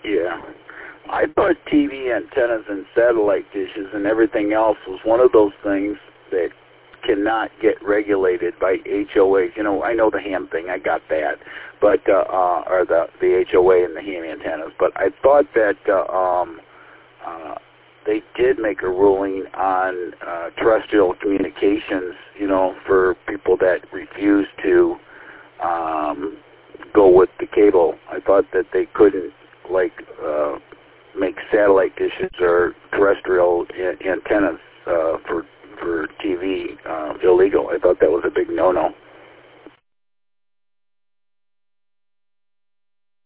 Yeah. I thought TV antennas and satellite dishes and everything else was one of those things that cannot get regulated by HOA. You know, I know the ham thing, I got that, but or the HOA and the ham antennas. But I thought that they did make a ruling on terrestrial communications. You know, for people that refuse to go with the cable. I thought that they couldn't make satellite dishes or terrestrial antennas for TV illegal. I thought that was a big no-no.